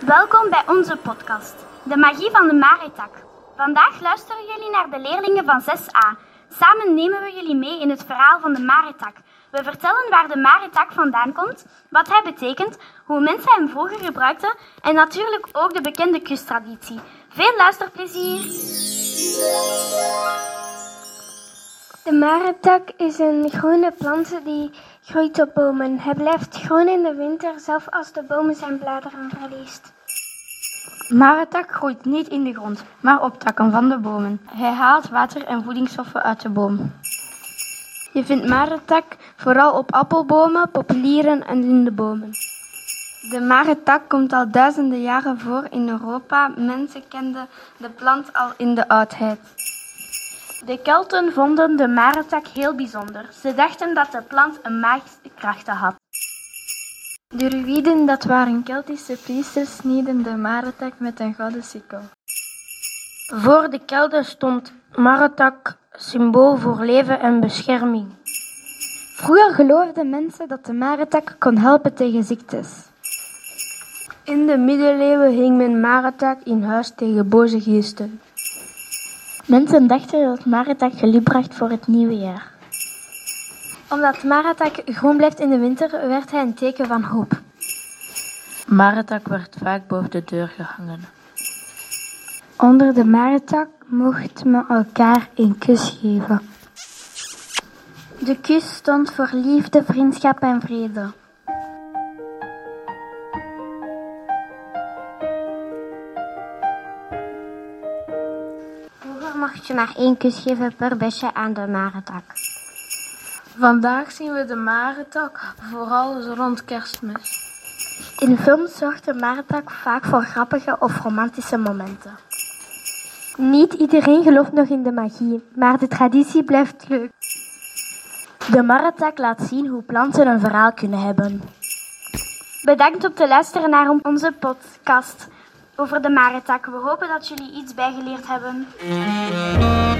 Welkom bij onze podcast, De Magie van de Maretak. Vandaag luisteren jullie naar de leerlingen van 6a. Samen nemen we jullie mee in het verhaal van de Maretak. We vertellen waar de Maretak vandaan komt, wat hij betekent, hoe mensen hem vroeger gebruikten en natuurlijk ook de bekende kustraditie. Veel luisterplezier! De maretak is een groene plant die groeit op bomen. Hij blijft groen in de winter, zelfs als de boom zijn bladeren verliest. Maretak groeit niet in de grond, maar op takken van de bomen. Hij haalt water en voedingsstoffen uit de boom. Je vindt maretak vooral op appelbomen, populieren en lindenbomen. De maretak komt al duizenden jaren voor in Europa. Mensen kenden de plant al in de oudheid. De Kelten vonden de maretak heel bijzonder. Ze dachten dat de plant een magische krachten had. De Druïden, dat waren Keltische priesters, sneden de maretak met een gouden sikkel. Voor de Kelten stond maretak symbool voor leven en bescherming. Vroeger geloofden mensen dat de maretak kon helpen tegen ziektes. In de middeleeuwen hing men maretak in huis tegen boze geesten. Mensen dachten dat maretak geluk bracht voor het nieuwe jaar. Omdat maretak groen blijft in de winter, werd hij een teken van hoop. Maretak werd vaak boven de deur gehangen. Onder de maretak mocht men elkaar een kus geven. De kus stond voor liefde, vriendschap en vrede. Vroeger mocht je maar 1 kus geven per besje aan de maretak. Vandaag zien we de maretak vooral rond Kerstmis. In films zorgt de maretak vaak voor grappige of romantische momenten. Niet iedereen gelooft nog in de magie, maar de traditie blijft leuk. De maretak laat zien hoe planten een verhaal kunnen hebben. Bedankt om te luisteren naar onze podcast over de maretak. We hopen dat jullie iets bijgeleerd hebben.